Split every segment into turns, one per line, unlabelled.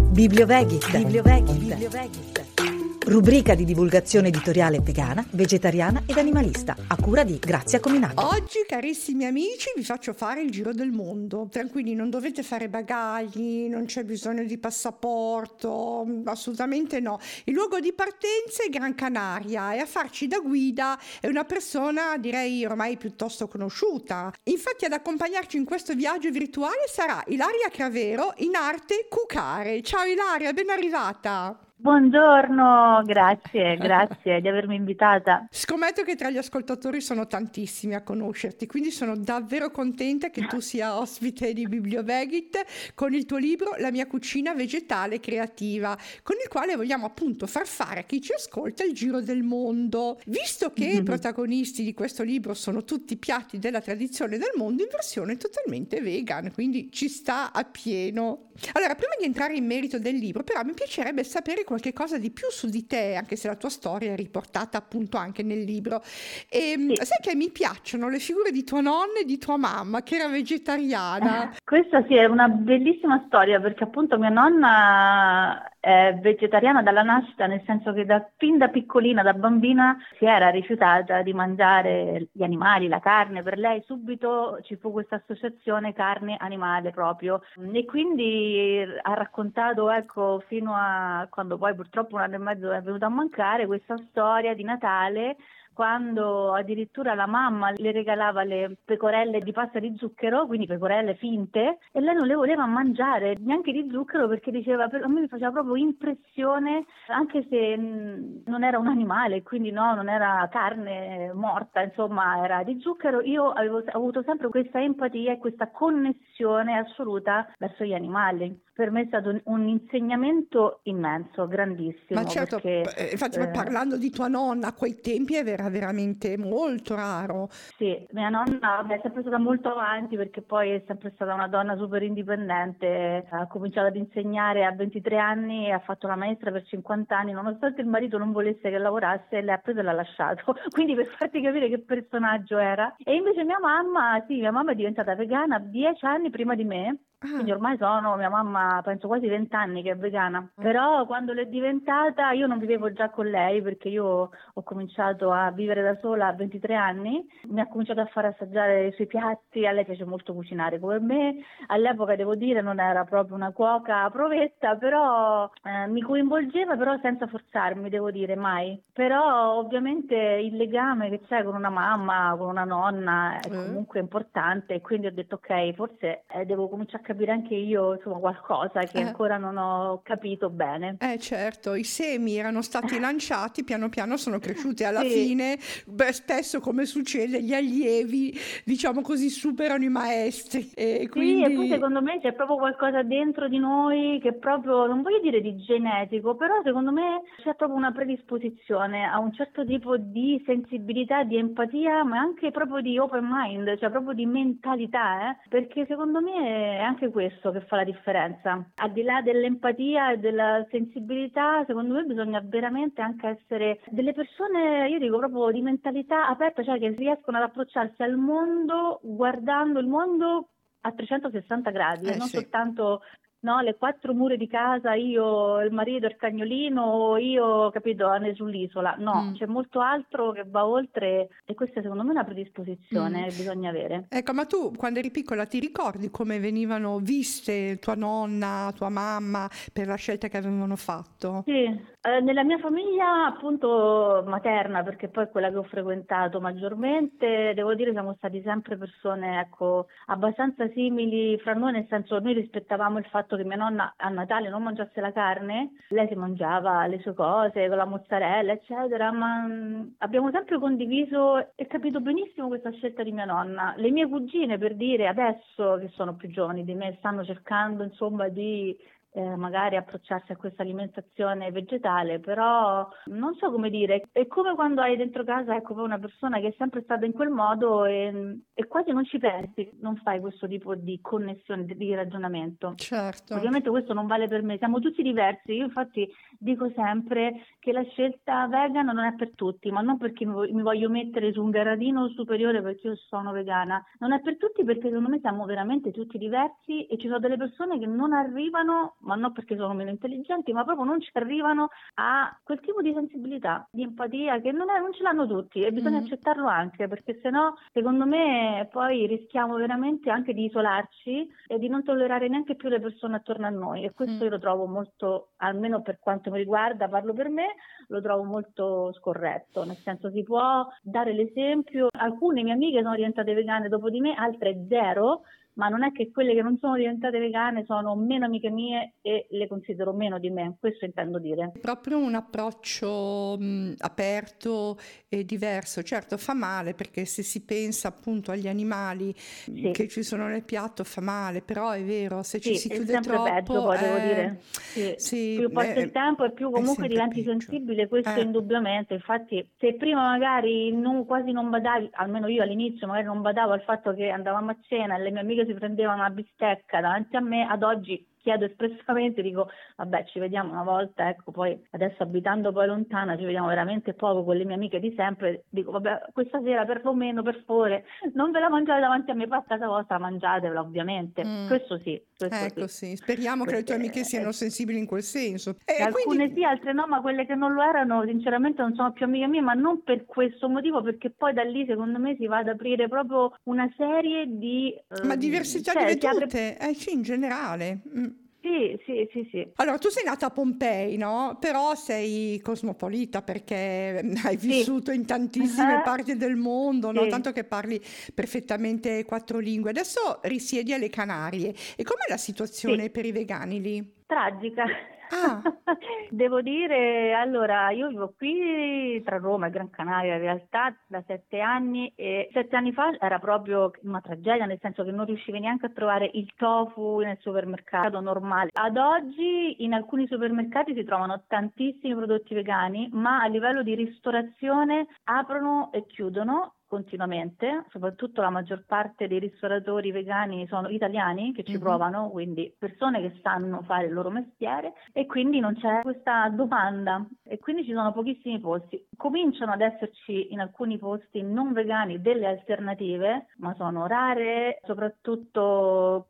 Bibliovegit. Rubrica di divulgazione editoriale vegana, vegetariana ed animalista, a cura di Grazia Cominato.
Oggi, carissimi amici, vi faccio fare il giro del mondo. Tranquilli, non dovete fare bagagli, non c'è bisogno di passaporto, assolutamente no. Il luogo di partenza è Gran Canaria e a farci da guida è una persona, direi, ormai piuttosto conosciuta. Infatti ad accompagnarci in questo viaggio virtuale sarà Ilaria Cravero, in arte Cucare. Ciao Ilaria, ben arrivata!
Buongiorno, grazie di avermi invitata.
Scommetto che tra gli ascoltatori sono tantissimi a conoscerti, quindi sono davvero contenta che tu sia ospite di Bibliovegit con il tuo libro La mia cucina vegetale creativa, con il quale vogliamo appunto far fare a chi ci ascolta il giro del mondo. Visto che i protagonisti di questo libro sono tutti piatti della tradizione del mondo in versione totalmente vegan, quindi ci sta a pieno. Allora, prima di entrare in merito del libro, però mi piacerebbe sapere qualche cosa di più su di te, anche se la tua storia è riportata appunto anche nel libro. E
Sì.
sai che mi piacciono le figure di tua nonna e di tua mamma, che era vegetariana.
Questa sì è una bellissima storia, perché appunto mia nonna è vegetariana dalla nascita, nel senso che fin da piccolina, da bambina, si era rifiutata di mangiare gli animali, la carne. Per lei subito ci fu questa associazione carne-animale proprio, e quindi ha raccontato, ecco, fino a quando poi purtroppo 1 anno e mezzo è venuto a mancare, questa storia di Natale, quando addirittura la mamma le regalava le pecorelle di pasta di zucchero, quindi pecorelle finte, e lei non le voleva mangiare neanche di zucchero, perché diceva, a me mi faceva proprio impressione, anche se non era un animale, quindi no, non era carne morta, insomma era di zucchero. Io avevo avuto sempre questa empatia e questa connessione assoluta verso gli animali. Per me è stato un insegnamento immenso, grandissimo.
Ma certo,
perché,
infatti parlando di tua nonna, a quei tempi era veramente molto raro.
Sì, mia nonna è sempre stata molto avanti, perché poi è sempre stata una donna super indipendente, ha cominciato ad insegnare a 23 anni e ha fatto la maestra per 50 anni, nonostante il marito non volesse che lavorasse, lei ha preso e l'ha lasciato, quindi per farti capire che personaggio era. E invece mia mamma è diventata vegana 10 anni prima di me. Quindi ormai mia mamma penso quasi 20 anni che è vegana, però quando l'è diventata io non vivevo già con lei, perché io ho cominciato a vivere da sola a 23 anni, mi ha cominciato a far assaggiare i suoi piatti, a lei piace molto cucinare come me, all'epoca devo dire non era proprio una cuoca provetta, però mi coinvolgeva, però senza forzarmi, devo dire, mai. Però ovviamente il legame che c'è con una mamma, con una nonna è comunque importante, e quindi ho detto ok, forse devo cominciare a capire anche io, insomma, qualcosa che ancora non ho capito bene.
Certo, i semi erano stati lanciati, piano piano sono cresciuti, alla
Sì.
fine, spesso come succede, gli allievi, diciamo così, superano i maestri. E quindi...
Sì, e poi secondo me c'è proprio qualcosa dentro di noi che proprio, non voglio dire di genetico, però secondo me c'è proprio una predisposizione a un certo tipo di sensibilità, di empatia, ma anche proprio di open mind, cioè proprio di mentalità, perché secondo me è anche questo che fa la differenza. Al di là dell'empatia e della sensibilità, secondo me bisogna veramente anche essere delle persone, io dico proprio di mentalità aperta, cioè che riescono ad approcciarsi al mondo guardando il mondo a 360 gradi, e non
sì.
soltanto le 4 mura di casa, io, il marito, il cagnolino, io, capito, sull'isola. No, c'è molto altro che va oltre, e questa secondo me è una predisposizione che bisogna avere.
Ecco, ma tu quando eri piccola ti ricordi come venivano viste tua nonna, tua mamma per la scelta che avevano fatto?
Sì, nella mia famiglia appunto materna, perché poi è quella che ho frequentato maggiormente, devo dire siamo stati sempre persone, ecco, abbastanza simili fra noi, nel senso noi rispettavamo il fatto che mia nonna a Natale non mangiasse la carne, lei si mangiava le sue cose con la mozzarella eccetera, ma abbiamo sempre condiviso e capito benissimo questa scelta di mia nonna. Le mie cugine, per dire, adesso che sono più giovani di me, stanno cercando insomma di magari approcciarsi a questa alimentazione vegetale, però non so come dire, è come quando hai dentro casa, ecco, una persona che è sempre stata in quel modo e quasi non ci pensi, non fai questo tipo di connessione, di ragionamento.
Certo.
Ovviamente questo non vale per me, siamo tutti diversi, io infatti dico sempre che la scelta vegana non è per tutti, ma non perché mi voglio mettere su un gradino superiore perché io sono vegana, non è per tutti perché secondo me siamo veramente tutti diversi e ci sono delle persone che non arrivano ma non perché sono meno intelligenti, ma proprio non ci arrivano a quel tipo di sensibilità, di empatia che non ce l'hanno tutti e bisogna accettarlo anche, perché sennò secondo me poi rischiamo veramente anche di isolarci e di non tollerare neanche più le persone attorno a noi, e questo io lo trovo molto, almeno per quanto mi riguarda, parlo per me, lo trovo molto scorretto, nel senso si può dare l'esempio. Alcune mie amiche sono diventate vegane dopo di me, altre zero, ma non è che quelle che non sono diventate vegane sono meno amiche mie e le considero meno di me, questo intendo dire.
Proprio un approccio aperto e diverso. Certo, fa male, perché se si pensa appunto agli animali che ci sono nel piatto fa male, però è vero, se ci si chiude
sempre
troppo,
peggio, poi devo dire. Più passa il tempo e più comunque diventi sensibile, questo indubbiamente. Infatti, se prima magari quasi non badavi, almeno io all'inizio magari non badavo al fatto che andavamo a cena e le mie amiche si prendevano una bistecca davanti a me, ad oggi chiedo espressamente, dico vabbè, ci vediamo una volta, ecco, poi adesso abitando poi lontana ci vediamo veramente poco con le mie amiche di sempre, dico vabbè, questa sera perlomeno, per favore, non ve la mangiate davanti a me, poi a casa vostra mangiatevela ovviamente, questo sì.
Ecco, sì, speriamo che le tue amiche siano sensibili in quel senso.
Alcune
quindi...
sì, altre no, ma quelle che non lo erano sinceramente non sono più amiche mie, ma non per questo motivo, perché poi da lì secondo me si va ad aprire proprio una serie di...
Ma diversità di vedute? Sì, in generale.
Sì.
Allora, tu sei nata a Pompei, no? Però sei cosmopolita, perché hai vissuto in tantissime parti del mondo, no? Tanto che parli perfettamente 4 lingue. Adesso risiedi alle Canarie. E com'è la situazione per i vegani lì?
Tragica. Devo dire, allora, io vivo qui tra Roma e Gran Canaria in realtà da 7 anni, e 7 anni fa era proprio una tragedia, nel senso che non riuscivi neanche a trovare il tofu nel supermercato normale. Ad oggi in alcuni supermercati si trovano tantissimi prodotti vegani, ma a livello di ristorazione aprono e chiudono continuamente, soprattutto la maggior parte dei ristoratori vegani sono italiani che ci provano, quindi persone che sanno fare il loro mestiere, e quindi non c'è questa domanda e quindi ci sono pochissimi posti. Cominciano ad esserci in alcuni posti non vegani delle alternative, ma sono rare, soprattutto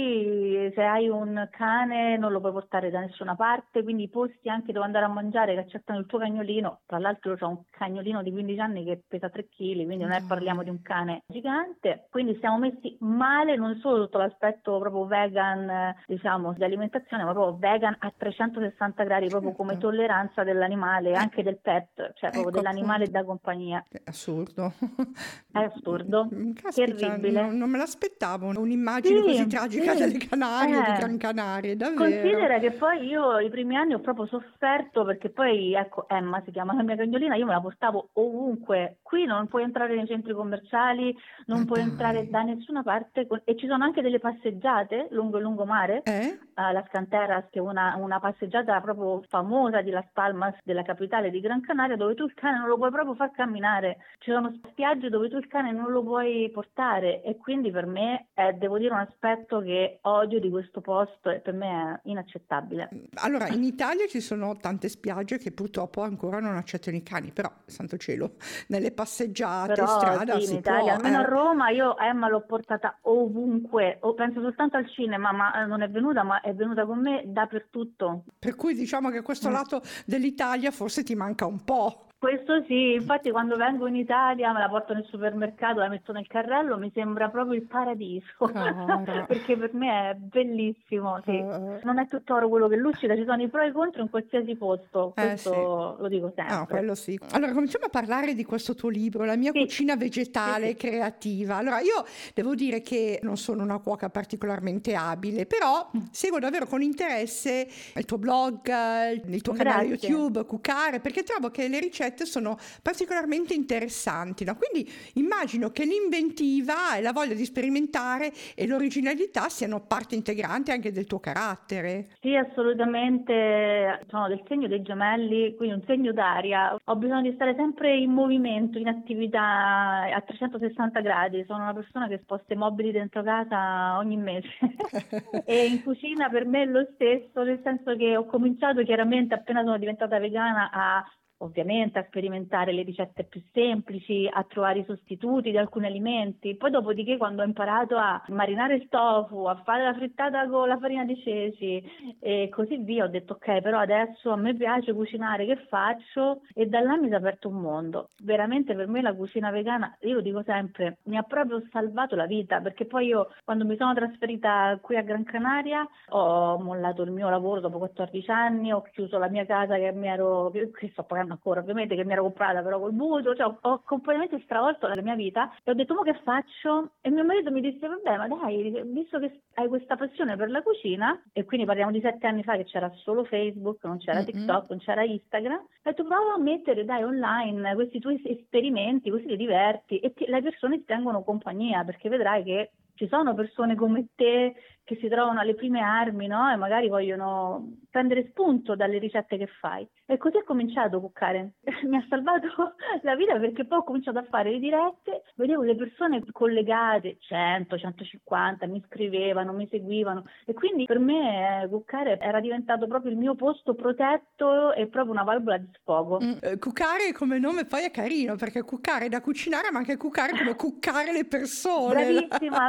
qui se hai un cane non lo puoi portare da nessuna parte, quindi i posti anche dove andare a mangiare che accettano il tuo cagnolino, tra l'altro c'ho un cagnolino di 15 anni che pesa 3 kg, quindi parliamo di un cane gigante, quindi siamo messi male non solo sotto l'aspetto proprio vegan, diciamo, di alimentazione, ma proprio vegan a 360 gradi, proprio come tolleranza dell'animale, anche del pet, cioè proprio dell'animale da compagnia.
È assurdo.
È assurdo.
Caspita,
terribile.
Non me l'aspettavo, un'immagine così tragica delle Canarie, di Gran Canaria, davvero.
Considera che poi io i primi anni ho proprio sofferto, perché poi, ecco, Emma si chiama la mia cagnolina, io me la portavo ovunque, qui non puoi entrare nei centri commerciali, non puoi entrare da nessuna parte, e ci sono anche delle passeggiate lungo il lungomare, Las Canteras, che è una passeggiata proprio famosa di Las Palmas, della capitale di Gran Canaria, dove tu il cane non lo puoi proprio far camminare, ci sono spiagge dove tu il cane non lo puoi portare, e quindi per me è, devo dire, un aspetto che odio di questo posto e per me è inaccettabile.
Allora, in Italia ci sono tante spiagge che purtroppo ancora non accettano i cani, però santo cielo, nelle passeggiate,
però,
strada
sì,
si
in Italia,
può.
almeno a Roma, io Emma l'ho portata ovunque, penso soltanto al cinema, ma non è venuta, ma è venuta con me dappertutto.
Per cui diciamo che questo lato dell'Italia forse ti manca un po'.
Questo sì, infatti quando vengo in Italia me la porto nel supermercato, la metto nel carrello, mi sembra proprio il paradiso, perché per me è bellissimo, sì. Non è tutto oro quello che luccica, ci sono i pro e i contro in qualsiasi posto, questo lo dico sempre.
No, quello sì. Allora, cominciamo a parlare di questo tuo libro, La mia cucina vegetale creativa. Allora, io devo dire che non sono una cuoca particolarmente abile, però seguo davvero con interesse il tuo blog, il tuo canale YouTube, Cucare, perché trovo che le ricette sono particolarmente interessanti, no? Quindi immagino che l'inventiva e la voglia di sperimentare e l'originalità siano parte integrante anche del tuo carattere.
Sì, assolutamente, sono del segno dei gemelli, quindi un segno d'aria. Ho bisogno di stare sempre in movimento, in attività a 360 gradi. Sono una persona che sposta i mobili dentro casa ogni mese e in cucina per me è lo stesso, nel senso che ho cominciato chiaramente appena sono diventata vegana a ovviamente a sperimentare le ricette più semplici, a trovare i sostituti di alcuni alimenti. Poi dopodiché, quando ho imparato a marinare il tofu, a fare la frittata con la farina di ceci e così via, ho detto ok, però adesso a me piace cucinare, che faccio? E da là mi si è aperto un mondo. Veramente per me la cucina vegana, io lo dico sempre, mi ha proprio salvato la vita, perché poi io quando mi sono trasferita qui a Gran Canaria ho mollato il mio lavoro dopo 14 anni, ho chiuso la mia casa che sto pagando ancora ovviamente, che mi ero comprata però col mutuo, cioè ho completamente stravolto la mia vita e ho detto ma che faccio? E mio marito mi disse vabbè, ma dai, visto che hai questa passione per la cucina, e quindi parliamo di 7 anni fa che c'era solo Facebook, non c'era TikTok, non c'era Instagram, ho detto prova a mettere dai online questi tuoi esperimenti, così ti diverti e le persone ti tengono compagnia, perché vedrai che ci sono persone come te che si trovano alle prime armi, no? E magari vogliono prendere spunto dalle ricette che fai. E così ho cominciato a cuccare. Mi ha salvato la vita, perché poi ho cominciato a fare le dirette, vedevo le persone collegate, 100, 150, mi scrivevano, mi seguivano. E quindi per me cuccare era diventato proprio il mio posto protetto e proprio una valvola di sfogo.
Cuccare come nome poi è carino, perché cuccare è da cucinare, ma anche cuccare come cuccare le persone.
Bravissima!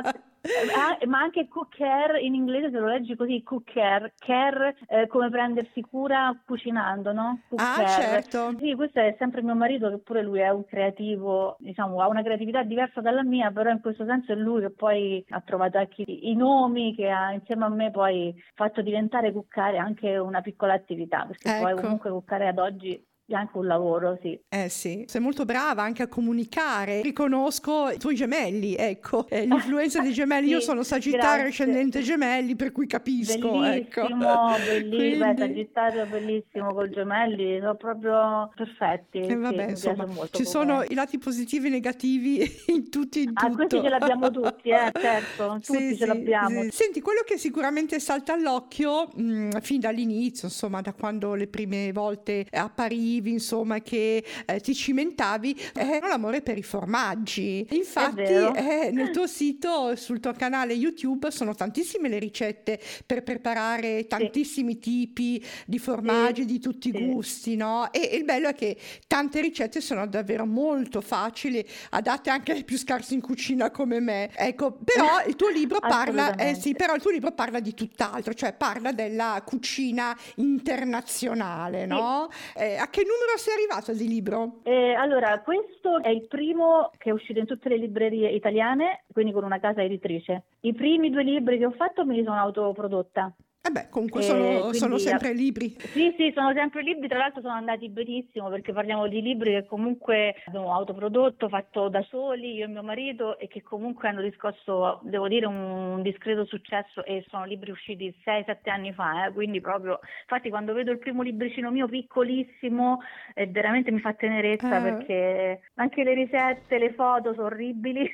Ma anche cooker in inglese, se lo leggi così, cooker, care, come prendersi cura cucinando, no? Cooker.
Certo.
Sì, questo è sempre mio marito, che pure lui è un creativo, diciamo, ha una creatività diversa dalla mia, però in questo senso è lui che poi ha trovato anche i nomi, che ha insieme a me poi fatto diventare cuccare anche una piccola attività, perché poi comunque cuccare ad oggi è anche un lavoro, sì.
Sì, sei molto brava anche a comunicare. Riconosco i tuoi gemelli, ecco, l'influenza dei gemelli. Sì, io sono Sagittario ascendente gemelli, per cui capisco.
Bellissimo,
ecco.
bellissimo. Quindi... Sagittario bellissimo col gemelli, sono proprio perfetti.
Vabbè,
sì,
insomma,
molto
ci sono i lati positivi e negativi in tutto.
Questi ce l'abbiamo tutti, certo, tutti ce l'abbiamo.
Sì. Senti, quello che sicuramente salta all'occhio fin dall'inizio, insomma, da quando le prime volte apparivi, insomma, che ti cimentavi, è l'amore per i formaggi. Infatti nel tuo sito, sul tuo canale YouTube, sono tantissime le ricette per preparare tantissimi tipi di formaggi di tutti i gusti, no? E il bello è che tante ricette sono davvero molto facili, adatte anche ai più scarsi in cucina come me. Ecco, però il tuo libro parla però il tuo libro parla di tutt'altro, cioè parla della cucina internazionale, no? A che numero sei arrivato di libro?
Allora, questo è il primo che è uscito in tutte le librerie italiane, quindi con una casa editrice. I primi 2 libri che ho fatto me li sono autoprodotta.
Comunque sono sempre libri.
Sì, sono sempre libri, tra l'altro sono andati benissimo, perché parliamo di libri che comunque abbiamo autoprodotto, fatto da soli, io e mio marito, e che comunque hanno riscosso, devo dire, un discreto successo, e sono libri usciti 6-7 anni fa, quindi proprio, infatti quando vedo il primo libricino mio piccolissimo, veramente mi fa tenerezza, perché anche le ricette, le foto sono orribili,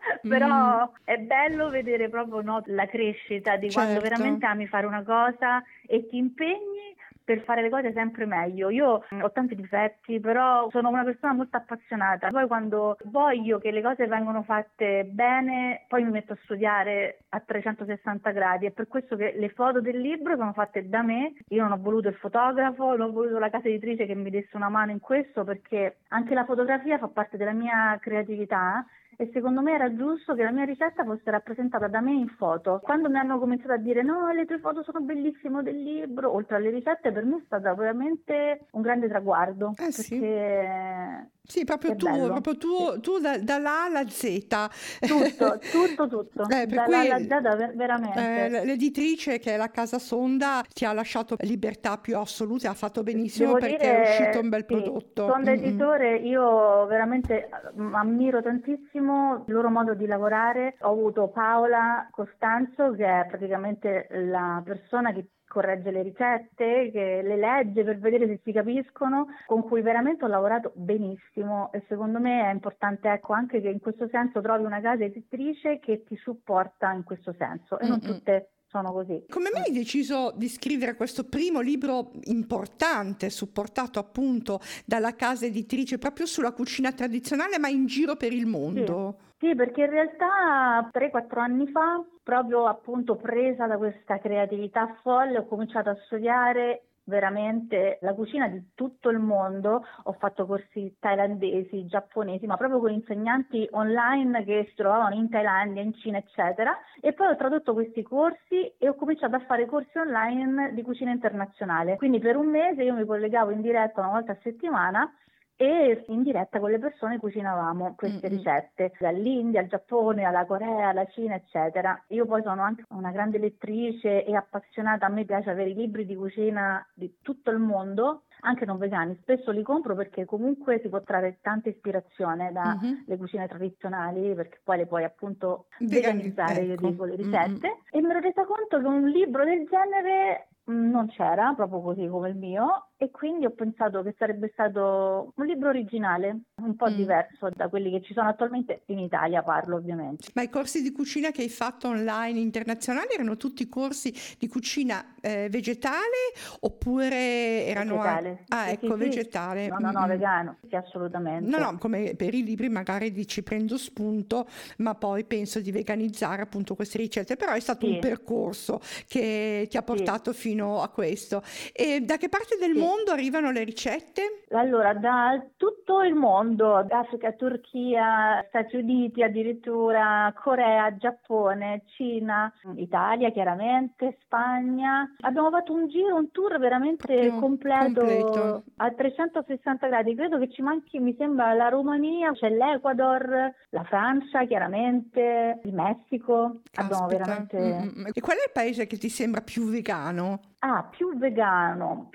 però è bello vedere proprio la crescita di quando veramente ami fare una cosa e ti impegni per fare le cose sempre meglio. Io ho tanti difetti, però sono una persona molto appassionata. Poi quando voglio che le cose vengano fatte bene, poi mi metto a studiare a 360 gradi. È per questo che le foto del libro sono fatte da me. Io non ho voluto il fotografo, non ho voluto la casa editrice che mi desse una mano in questo, perché anche la fotografia fa parte della mia creatività. E secondo me era giusto che la mia ricetta fosse rappresentata da me in foto. Quando mi hanno cominciato a dire no, le tue foto sono bellissime del libro, oltre alle ricette, per me è stato veramente un grande traguardo. Perché
sì, proprio tu dall'A alla Z.
Tutto. Dall'A alla Z veramente.
L'editrice, che è la Casa Sonda, ti ha lasciato libertà più assolute, ha fatto benissimo, perché è uscito un bel prodotto.
Sonda Editore, io veramente ammiro tantissimo il loro modo di lavorare. Ho avuto Paola Costanzo, che è praticamente la persona che corregge le ricette, che le legge per vedere se si capiscono, con cui veramente ho lavorato benissimo, e secondo me è importante, ecco, anche che in questo senso trovi una casa editrice che ti supporta in questo senso, e non tutte sono così.
Come mai hai deciso di scrivere questo primo libro importante, supportato appunto dalla casa editrice, proprio sulla cucina tradizionale, ma in giro per il mondo?
Sì, perché in realtà 3-4 anni fa, proprio appunto presa da questa creatività folle, ho cominciato a studiare veramente la cucina di tutto il mondo. Ho fatto corsi thailandesi, giapponesi, ma proprio con insegnanti online che si trovavano in Thailandia, in Cina, eccetera. E poi ho tradotto questi corsi e ho cominciato a fare corsi online di cucina internazionale. Quindi per un mese io mi collegavo in diretta una volta a settimana e in diretta con le persone cucinavamo queste ricette, dall'India al Giappone, alla Corea, alla Cina, eccetera. Io poi sono anche una grande lettrice e appassionata, a me piace avere i libri di cucina di tutto il mondo, anche non vegani, spesso li compro perché comunque si può trarre tanta ispirazione dalle cucine tradizionali, perché poi le puoi appunto veganizzare, io dico, le ricette. E mi ero resa conto che un libro del genere non c'era, proprio così come il mio, e quindi ho pensato che sarebbe stato un libro originale, un po' diverso da quelli che ci sono attualmente in Italia, parlo ovviamente.
Ma i corsi di cucina che hai fatto online internazionali erano tutti corsi di cucina vegetale oppure erano
vegetale? Sì.
vegetale.
No, vegano, sì, assolutamente.
No, come per i libri magari dici prendo spunto, ma poi penso di veganizzare appunto queste ricette, però è stato un percorso che ti ha portato fino a questo. E da che parte del mondo arrivano le ricette?
Allora, da tutto il mondo, Africa, Turchia, Stati Uniti, addirittura Corea, Giappone, Cina, Italia chiaramente, Spagna. Abbiamo fatto un tour veramente completo a 360 gradi. Credo che ci manchi, mi sembra, la Romania, c'è l'Ecuador, la Francia chiaramente, il Messico. Abbiamo veramente...
E qual è il paese che ti sembra più vegano?
Più vegano,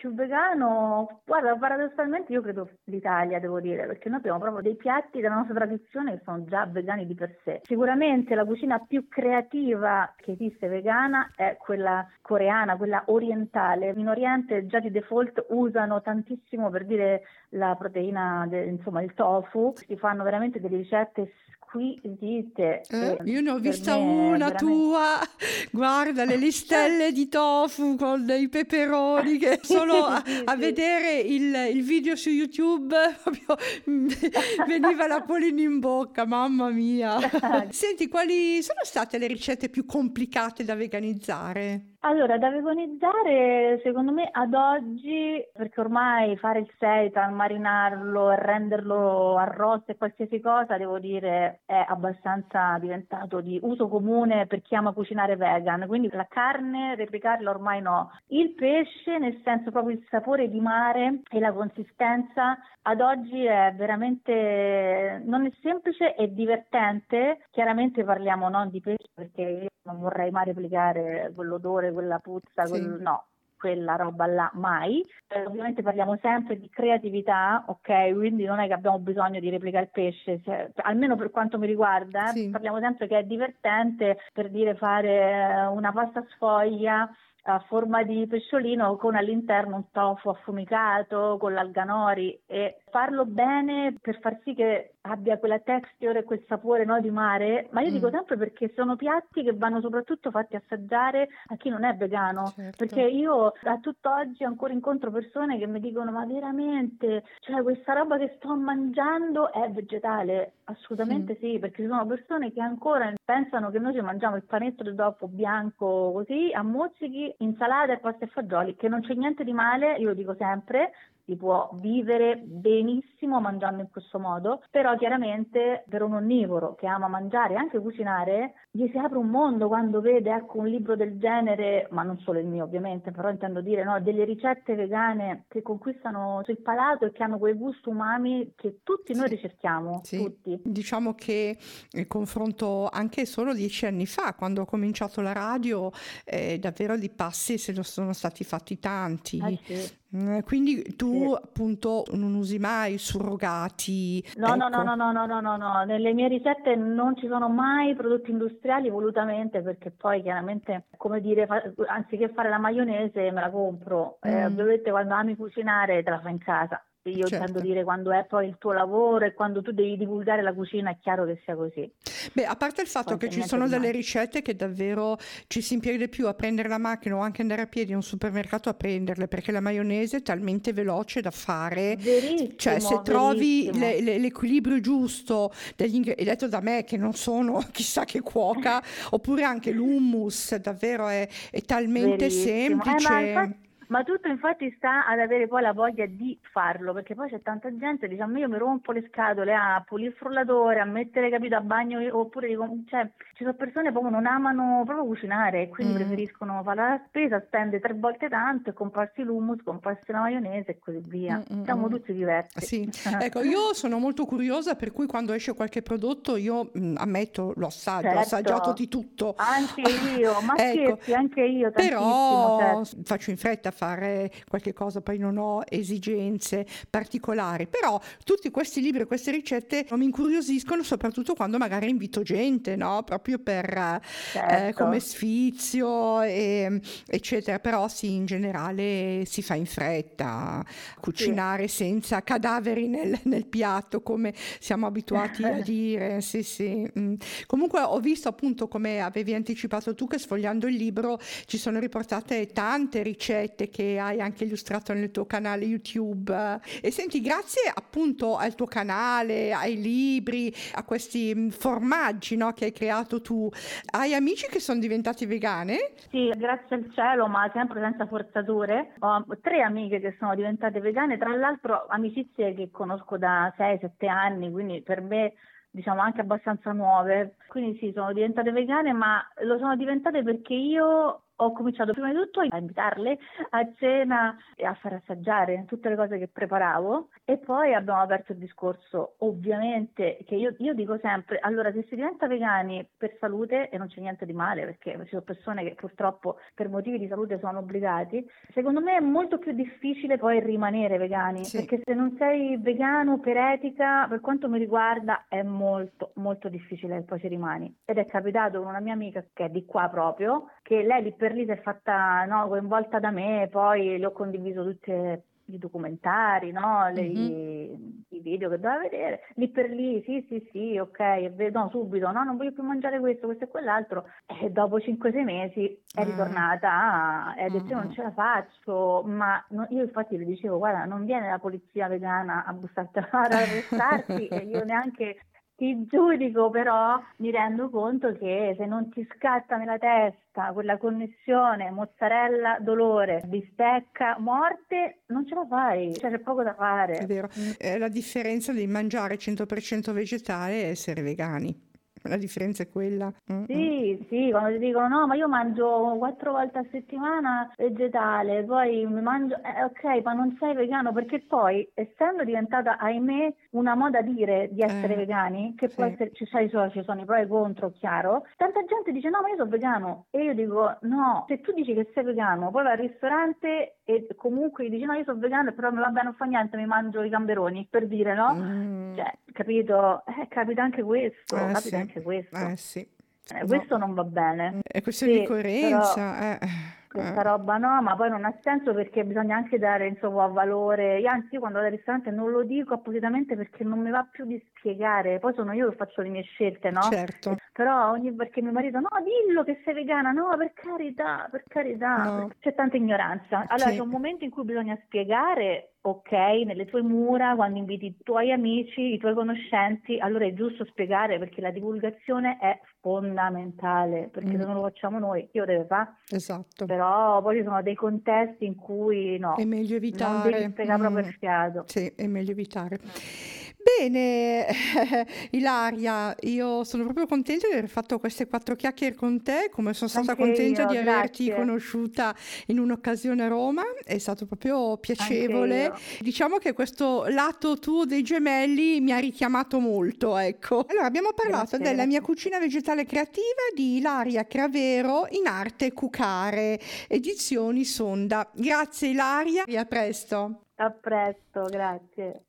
guarda, paradossalmente io credo l'Italia, devo dire, perché noi abbiamo proprio dei piatti della nostra tradizione che sono già vegani di per sé. Sicuramente la cucina più creativa che esiste vegana è quella coreana, quella orientale. In Oriente già di default usano tantissimo, per dire, la proteina, insomma il tofu, si fanno veramente delle ricette squisite.
Io ne ho vista una veramente... tua, guarda le listelle di tofu con i peperoni, che solo a vedere il video su YouTube proprio veniva l'acquolina in bocca, mamma mia. Senti, quali sono state le ricette più complicate da veganizzare?
Allora, da veganizzare, secondo me ad oggi, perché ormai fare il seitan, marinarlo e renderlo arrosto e qualsiasi cosa, devo dire, è abbastanza diventato di uso comune per chi ama cucinare vegan. Quindi la carne, replicarla ormai no. Il pesce, nel senso proprio il sapore di mare e la consistenza, ad oggi è veramente, non è semplice, è divertente. Chiaramente parliamo non di pesce, perché io non vorrei mai replicare quell'odore, quella puzza, no, quella roba là mai. Ovviamente parliamo sempre di creatività, ok? Quindi non è che abbiamo bisogno di replicare il pesce, almeno per quanto mi riguarda, parliamo sempre che è divertente, per dire, fare una pasta sfoglia a forma di pesciolino con all'interno un tofu affumicato con l'alga nori, e farlo bene per far sì che abbia quella texture e quel sapore, no, di mare. Ma io dico sempre, perché sono piatti che vanno soprattutto fatti assaggiare a chi non è vegano, perché io a tutt'oggi ancora incontro persone che mi dicono: ma veramente, cioè questa roba che sto mangiando è vegetale? Assolutamente sì, perché ci sono persone che ancora pensano che noi ci mangiamo il panetto del dopo bianco così a mozzichi, insalata e pasta e fagioli, che non c'è niente di male, io lo dico sempre. Si può vivere benissimo mangiando in questo modo, però chiaramente per un onnivoro che ama mangiare e anche cucinare, gli si apre un mondo quando vede, ecco, un libro del genere, ma non solo il mio ovviamente, però intendo dire, no, delle ricette vegane che conquistano il palato e che hanno quel gusto umami che tutti noi ricerchiamo, tutti.
Diciamo che il confronto anche solo 10 anni fa, quando ho cominciato la radio, davvero di passi se ne sono stati fatti tanti. Quindi tu appunto non usi mai surrogati?
No,
ecco.
No, nelle mie ricette non ci sono mai prodotti industriali volutamente, perché poi chiaramente, come dire, anziché fare la maionese me la compro, ovviamente quando ami cucinare te la fai in casa. Io intendo dire, quando è poi il tuo lavoro e quando tu devi divulgare la cucina, è chiaro che sia così.
Beh, a parte il fatto che ci sono delle ricette che davvero ci si impiega più a prendere la macchina o anche andare a piedi in un supermercato a prenderle, perché la maionese è talmente veloce da fare.
Verissimo,
cioè se trovi l'equilibrio giusto degli ingredienti, detto da me che non sono chissà che cuoca, oppure anche l'hummus, davvero è talmente semplice.
Ma tutto infatti sta ad avere poi la voglia di farlo, perché poi c'è tanta gente che dice: a me io mi rompo le scatole a pulire il frullatore, a mettere, capito, a bagno, oppure cioè, ci sono persone che proprio non amano proprio cucinare e quindi preferiscono fare la spesa, spendere 3 volte tanto e comprarsi l'hummus, comprarsi la maionese e così via. Siamo tutti diversi.
Sì, ecco, io sono molto curiosa, per cui quando esce qualche prodotto io ammetto, lo assaggio, ho assaggiato di tutto.
Anche io, ma
ecco,
scherzi, anche io tantissimo.
Però
certo.
faccio in fretta a fare qualche cosa, poi non ho esigenze particolari, però tutti questi libri e queste ricette mi incuriosiscono, soprattutto quando magari invito gente, no? Proprio per come sfizio, eccetera. Però sì, in generale si fa in fretta, cucinare senza cadaveri nel piatto, come siamo abituati a dire. Sì, sì. Comunque ho visto, appunto, come avevi anticipato tu, che sfogliando il libro ci sono riportate tante ricette che hai anche illustrato nel tuo canale YouTube. E senti, grazie appunto al tuo canale, ai libri, a questi formaggi, no, che hai creato tu, hai amici che sono diventati vegane?
Sì, grazie al cielo, ma sempre senza forzature. Ho 3 amiche che sono diventate vegane, tra l'altro amicizie che conosco da 6-7 anni, quindi per me diciamo anche abbastanza nuove. Quindi sì, sono diventate vegane, ma lo sono diventate perché io ho cominciato prima di tutto a invitarle a cena e a far assaggiare tutte le cose che preparavo, e poi abbiamo aperto il discorso, ovviamente, che io dico sempre: allora, se si diventa vegani per salute, e non c'è niente di male, perché ci sono persone che purtroppo per motivi di salute sono obbligati, secondo me è molto più difficile poi rimanere vegani, perché se non sei vegano per etica, per quanto mi riguarda, è molto molto difficile che poi ci rimani. Ed è capitato con una mia amica che è di qua proprio, che lei lì per lì si è fatta coinvolta da me, poi le ho condiviso tutti i documentari, no? I video che doveva vedere, lì per lì, sì, ok, no, subito, no, non voglio più mangiare questo e quell'altro, e dopo 5-6 mesi è ritornata e ha detto: io non ce la faccio, ma io infatti le dicevo: guarda, non viene la polizia vegana a bussarti ad arrestarti, e io neanche ti giudico, però mi rendo conto che se non ti scatta nella testa quella connessione mozzarella dolore, bistecca morte, non ce la fai, cioè c'è poco da fare.
È vero, la differenza di mangiare 100% vegetale e essere vegani. La differenza è quella.
Sì, quando ti dicono: no, ma io mangio 4 volte a settimana vegetale, poi mi mangio, ok, ma non sei vegano, perché poi, essendo diventata, ahimè, una moda dire di essere vegani, che può essere, ci sono i pro e i contro, chiaro, tanta gente dice: no, ma io sono vegano, e io dico: no, se tu dici che sei vegano, poi vai al ristorante e comunque dici: no, io sono vegano, però va bene, non fa niente, mi mangio i gamberoni, per dire, no? Cioè, capito? Capita anche questo, anche questo. Questo non va bene.
È questione di coerenza.
Questa roba no, ma poi non ha senso, perché bisogna anche dare, insomma, valore. Io quando vado al ristorante non lo dico appositamente, perché non mi va più di spiegare. Poi sono io che faccio le mie scelte, no?
Certo.
Però perché mio marito: no, dillo che sei vegana, no, per carità.
No.
C'è tanta ignoranza. Allora c'è un momento in cui bisogna spiegare, ok, nelle tue mura, quando inviti i tuoi amici, i tuoi conoscenti, allora è giusto spiegare, perché la divulgazione è fondamentale, perché se non lo facciamo noi, chi lo deve fare?
Esatto.
Però poi ci sono dei contesti in cui no,
è meglio evitare.
Non devi spiegare proprio il fiato.
Sì, è meglio evitare. Bene, Ilaria, io sono proprio contenta di aver fatto queste 4 chiacchiere con te, come sono stata contenta di averti conosciuta in un'occasione a Roma, è stato proprio piacevole. Diciamo che questo lato tuo dei gemelli mi ha richiamato molto, ecco. Allora, abbiamo parlato della mia cucina vegetale creativa di Ilaria Cravero, in arte Cucare, edizioni Sonda. Grazie Ilaria e a presto.
A presto, grazie.